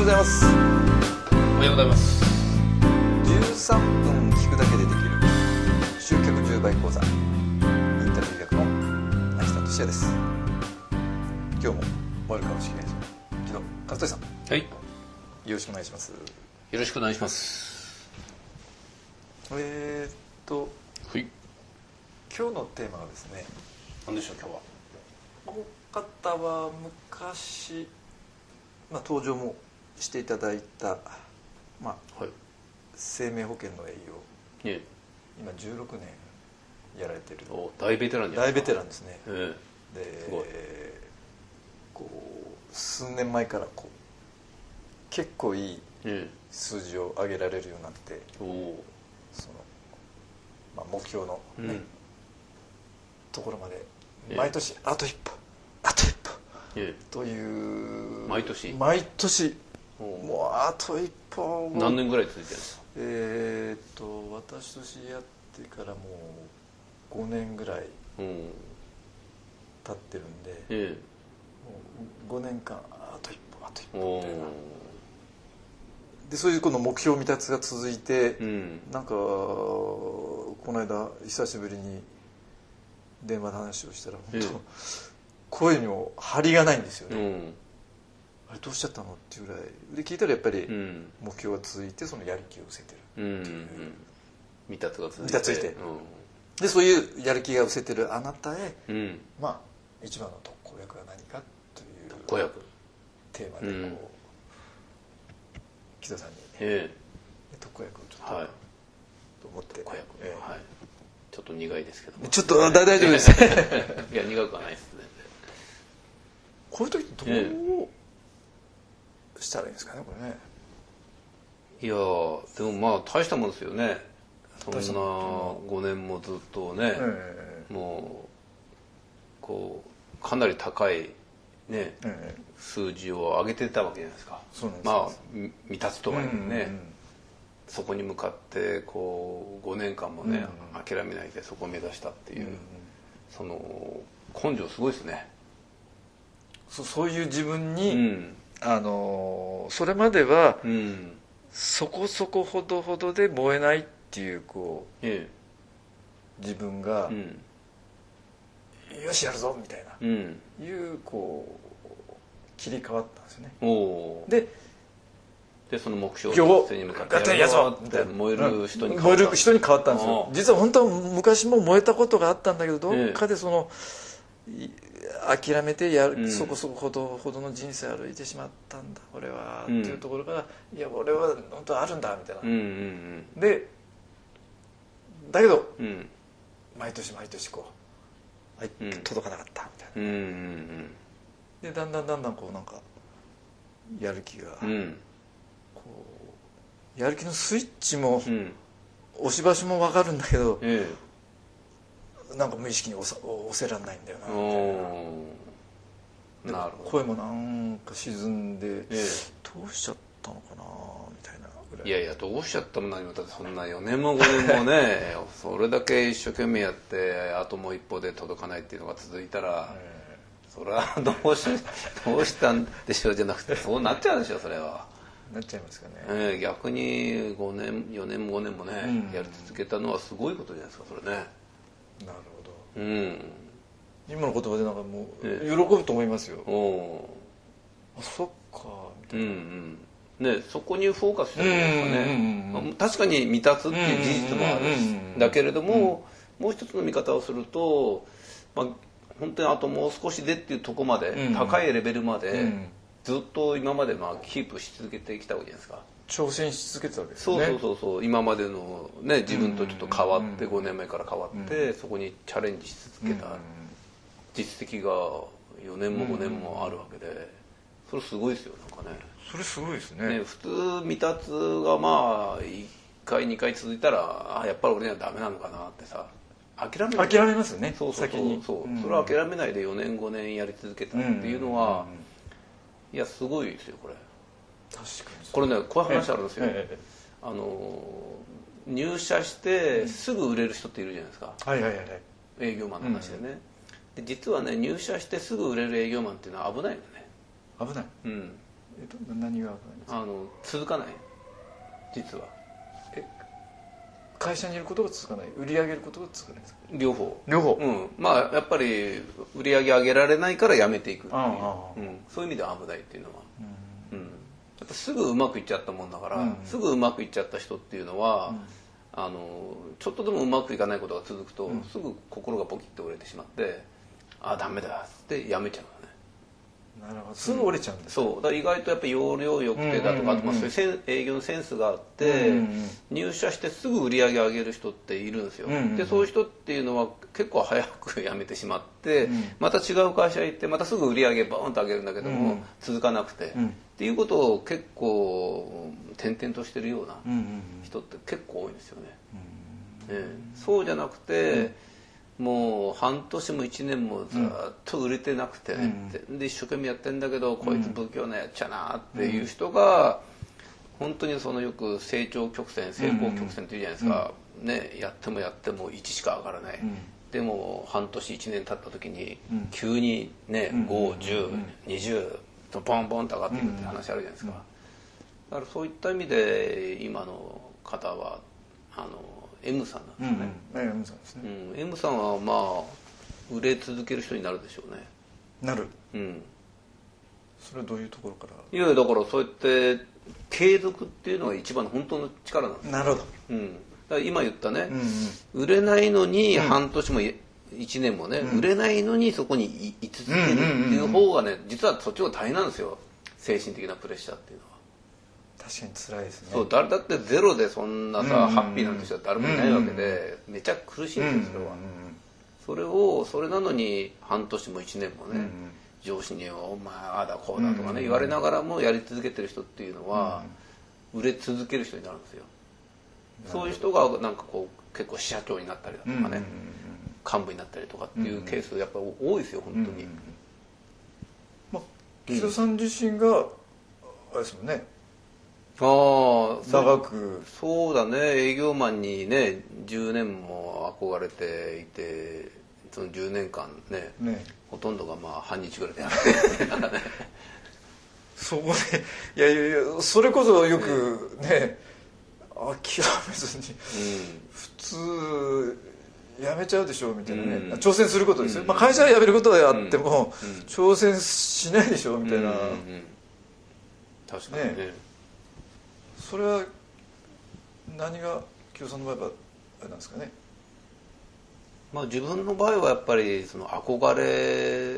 ございます。 おはようございます。 13分聞くだけでできる集客10倍講座、インタビュー学の成田俊也です。今日もモデル株式会社木戸和俊さん、 はい、よよろしくお願いします。 ろしくお願いします。 はい、今日のテーマはですね、 何でしょう今日は。 この方は昔、登場もしていただいた、 はい、 生命保険の営業、 ね、 今16年やられてる大ベテランじゃない大ベですか。 テランですね。ですごいこう数年前から結構いい数字を上げられるようになって、その、目標の、ところまで毎年あと一歩あと一歩という毎年もうあと一歩。 何年ぐらい続いてるんですか。 私と知り合ってからもう5年ぐらい経ってるんで、もう5年間あと一歩あと一歩みたいなで、そういうこの目標未達が続いて、なんかこの間久しぶりに電話で話をしたら本当、声にも張りがないんですよね。あれどうしちゃったのっていうぐらいで聞いたら、やっぱり目標が続いてそのやる気を失せてるっていう、 未達が続いて、 でそういうやる気が失せてるあなたへ、一番の特効薬は何かという特効薬テーマで木戸さんに、特効薬をちょっと思って、 特効薬、ちょっと苦いですけども、 ちょっと大丈夫ですいや苦くはないですね。 こういう時どうしたらいいんですかね、これね。 いやでも大したもんですよね。そんな5年もずっとね、もうこうかなり高いね、数字を上げてたわけじゃないですか。未達とはいえね、そこに向かってこう5年間もね、諦めないでそこを目指したっていう、その根性すごいですね。 そういう自分に、それまでは、そこそこほどほどで燃えないっていう自分が、よしやるぞみたいな、いう切り替わったんですよね。 でその目標達成に向かってやるぞって燃える人に変わったんですよ。実は本当は昔も燃えたことがあったんだけど、どっかでその諦めてそこそこほどの人生歩いてしまったんだ俺は、っていうところから、いや俺は本当あるんだみたいな、でだけど、毎年届かなかったみたいな、でだんだんなんかやる気が、やる気のスイッチも、押し場所も分かるんだけど、なんか無意識に押せられないんだよなみたいな。声もなんか沈んで、どうしちゃったのかなみたいなぐらい。 いやどうしちゃったも何も、だってそんな4年も5年もねそれだけ一生懸命やってあともう一歩で届かないっていうのが続いたら、それはどうしたんでしょうじゃなくて、そうなっちゃうでしょ。それはなっちゃいますかね。 逆に4年も5年もね、やり続けたのはすごいことじゃないですか、それね。 なるほど。今の言葉でなんかもう喜ぶと思いますよ。あ、そっかみたいな。 そこにフォーカスしてるんですかね。確かに未達っていう事実もあるんだけれども、もう一つの見方をすると、本当にあともう少しでっていうところまで、高いレベルまでずっと今までキープし続けてきたわけじゃないですか。 挑戦し続けてたわけですね。 そう今までのね、自分とちょっと変わって、5年前から変わって、そこにチャレンジし続けた実績が4年も5年もあるわけで、それすごいですよ。なんかね、 それすごいですね。 普通未達が1回2回続いたら、やっぱり俺にはダメなのかなってさ、諦めますよね。先にそれは諦めないで4年5年やり続けたっていうのは、いやすごいですよこれ。 確かにこれね、こういう話あるんですよ。入社してすぐ売れる人っているじゃないですか。営業マンの話でね。で実はね、入社してすぐ売れる営業マンっていうのは危ないのね。 危ない。 何が続かない、実は。 会社にいることが続かない、売り上げることが続かないですか？ 両方。 まあやっぱり売り上げ上げられないから辞めていくっていう、そういう意味では危ないっていうのは、やっぱすぐうまくいっちゃったもんだから、すぐうまくいっちゃった人っていうのは、ちょっとでもうまくいかないことが続くと、すぐ心がポキッと折れてしまって、ダメだって辞めちゃう。 なるほど、すぐ折れちゃうんです、 そうだから意外とやっぱり要領よくてだとか、あとそういう営業のセンスがあって、入社してすぐ売り上げ上げる人っているんですよ、でそういう人っていうのは結構早く辞めてしまって、また違う会社行ってまたすぐ売り上げバーンと上げるんだけども、続かなくて、っていうことを結構転々としてるような人って結構多いんですよね、そうじゃなくて、もう半年も1年もずっと売れてなくて、で一生懸命やってんだけど、こいつ不器用なやっちゃなっていう人が、本当にそのよく成長曲線成功曲線っていうじゃないですか、やってもやっても1しか上がらない、でも半年1年経った時に急にね、51020とボンボンと上がっていくって話あるじゃないですか。だからそういった意味で今の方はM さんなんですね。 M さんですね。 M さんはまあ売れ続ける人になるでしょうね。 なる。それはどういうところから？ いやだからそうやって継続っていうのが一番の本当の力なんです。 なるほど。 だから今言ったね、売れないのに半年も1年もね、売れないのにそこに居続けるっていう方がね、実はそっちが大変なんですよ。精神的なプレッシャーっていうのは。 確かに辛いですね。 そう誰だってゼロでそんなさ、ハッピーなんて人は誰もいないわけで、めちゃ苦しいんですよ、それは。それなのに半年も1年もね、上司に「お前ああだこうだ」とかね、言われながらもやり続けてる人っていうのは、売れ続ける人になるんですよ。そういう人がなんかこう結構支社長になったりだとかね、幹部になったりとかっていうケースやっぱり多いですよ、本当に。 木戸さん自身があれですもんね、 長くそうだね、営業マンにね10年も憧れていて、その10年間ねほとんどがまあ半日ぐらいでやってなんかねそこでいやそれこそよくね、諦めずに、普通やめちゃうでしょみたいなね、挑戦することですよ、会社は辞めることはあっても、挑戦しないでしょみたいな、 確かにね。 それは何が木戸さんの場合はあれなんですかね。 自分の場合はやっぱりその憧れ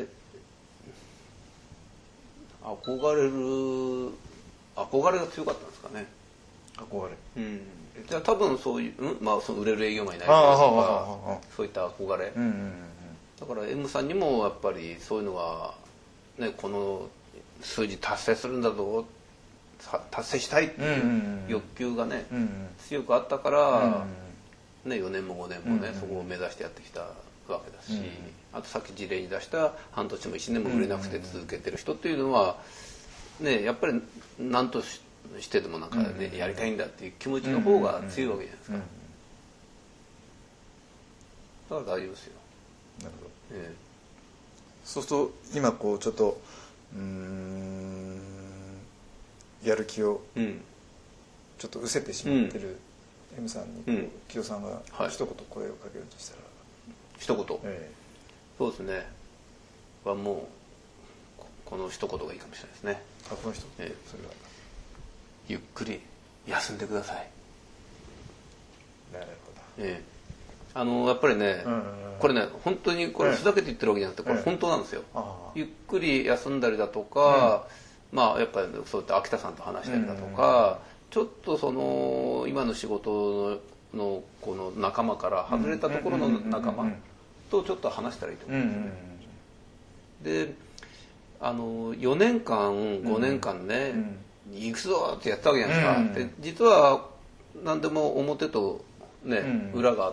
が強かったんですかね。憧れ。じゃあ多分そういう、その売れる営業マンになりたいとか、そういった憧れ。だから M さんにもやっぱりそういうのがね、この数字達成するんだぞ、達成したいっていう欲求がね、強くあったから、4年も5年もね、そこを目指してやってきたわけだし、あとさっき事例に出した半年も1年も売れなくて続けてる人っていうのは、ね、やっぱり何としてでもなんかね、やりたいんだっていう気持ちの方が強いわけじゃないですか。だから大丈夫ですよ。 なるほど。そうすると今こうちょっとやる気をちょっと失せてしまってる M さんに木戸さんが一言声をかけるとしたら、 一言、そうですねはもうこの一言がいいかもしれないですね。 この人、それはゆっくり休んでください。 なるほど。やっぱりね、これね本当にこれふざけて言ってるわけじゃなくて、これ本当なんですよ。ゆっくり休んだりだとか、やっぱりそういった秋田さんと話したりだとか、ちょっとその今の仕事のこの仲間から外れたところの仲間とちょっと話したらいいと思うんですよね。で4年間5年間ね、行くぞってやったわけじゃないですか。で実は何でも表とね、裏があって、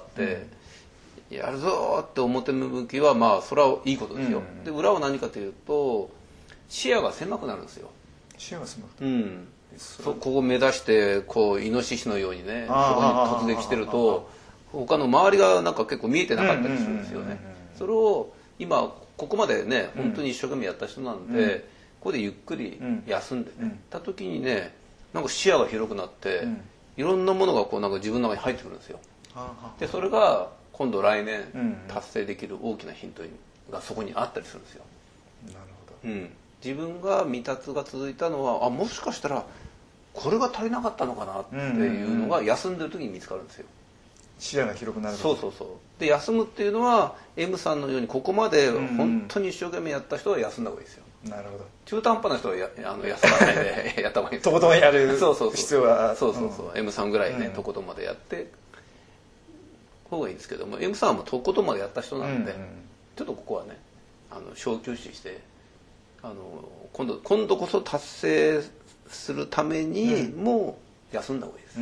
やるぞって表向きはそれはいいことですよ。で裏は何かというと視野が狭くなるんですよ。 視野が狭くなる。ここを目指してこうイノシシのようにね、そこに突撃してると他の周りがなんか結構見えてなかったりするんですよね。それを今ここまでね本当に一生懸命やった人なんで、 こでゆっくり休んでね、た時にねなんか視野が広くなって、いろんなものがこうなんか自分の中に入ってくるんですよ。でそれが今度来年達成できる大きなヒントがそこにあったりするんですよ。 なるほど。 自分が未達が続いたのはもしかしたらこれが足りなかったのかなっていうのが休んでる時に見つかるんですよ。 視野が広くなる。 そうで休むっていうのは M さんのようにここまで本当に一生懸命やった人は休んだ方がいいですよ。 なるほど。 中途半端な人は休まないでやった方がいいです。 とことんやる必要は。 M さんぐらいね、とことんまでやって方がいいですけども、 M さんはもうとことんまでやった人なので、ちょっとここはね小休止して今度こそ達成するためにもう休んだ方がいいです。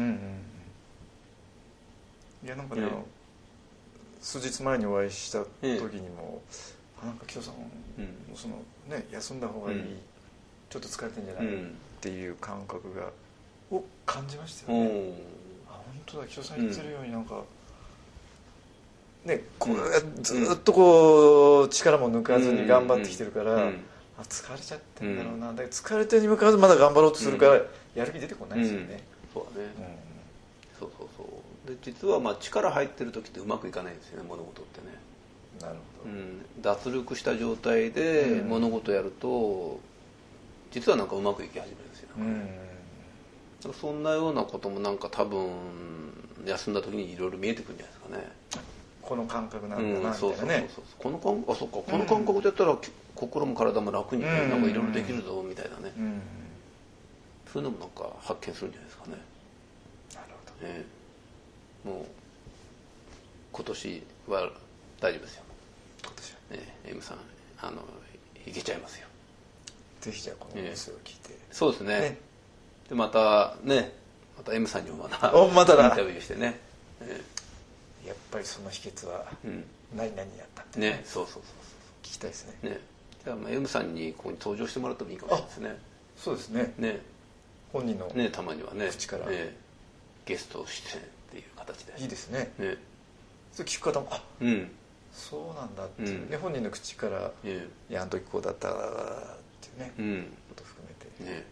いやなんかね、数日前にお会いした時にも、なんかキヨさん、そのね休んだ方がいい、ちょっと疲れてんじゃないっていう感覚を感じましたよね。本当だ、キヨさん言ってるようになんかね、こうずっとこう力も抜かずに頑張ってきてるから、疲れちゃってんだろうな、だから疲れてるにもかかわらずまだ頑張ろうとするから、やる気出てこないですよね。 そうだね。そうで実は力入ってる時ってうまくいかないんですよね、物事ってね。 なるほど。脱力した状態で物事やると実はなんかうまくいき始めるんですよ。そんなようなこともなんか多分休んだ時にいろいろ見えてくるんじゃないですかね。 この感覚なんだなみたいなね。 この感覚でやったら心も体も楽になんかいろいろできるぞみたいなね。そういうのもなんか発見するんじゃないですかね。 なるほど。 もう今年は大丈夫ですよ。 今年は M さんいけちゃいますよ。 ぜひじゃあこのニュースを聞いて。 そうですね。でまた M さんにもまたインタビューしてね。 やっぱりその秘訣は何々やったってね。そう聞きたいですね。 じゃあM さんにここに登場してもらってもいいかもしれないですね。 そうですね。本人のたまにはね口からゲスト出演っていう形でいいですね。それ聞く方もそうなんだっていうね、本人の口から「いやあの時こうだった」っていうねこと含めて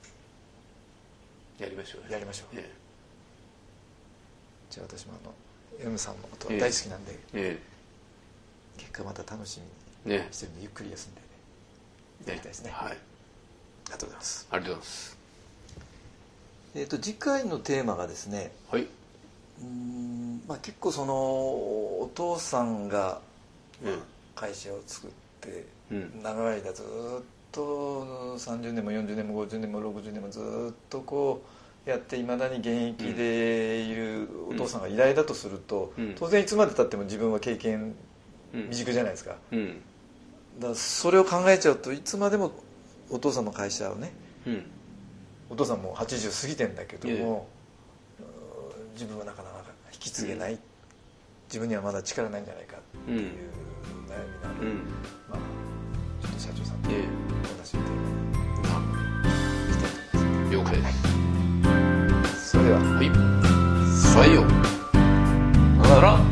やりましょう。 やりましょう。じゃあ私もM さんのことは大好きなんで、結果また楽しみにしてるんでゆっくり休んでやりたいですね。ありがとうございます。 ありがとうございます。 次回のテーマがですね、結構そのお父さんが会社を作って長い間ずっと30年も40年も50年も60年もずっとこうやっていまだに現役でいるお父さんが偉大だとすると、当然いつまでたっても自分は経験未熟じゃないですか。だからそれを考えちゃうといつまでもお父さんの会社をね、お父さんも80過ぎてんだけども、自分はなかなか引き継げない、自分にはまだ力ないんじゃないかっていう悩みなので、ちょっと社長さんと同じテーマにいきたいと思います。 了解です。 それでは採用。さよなら。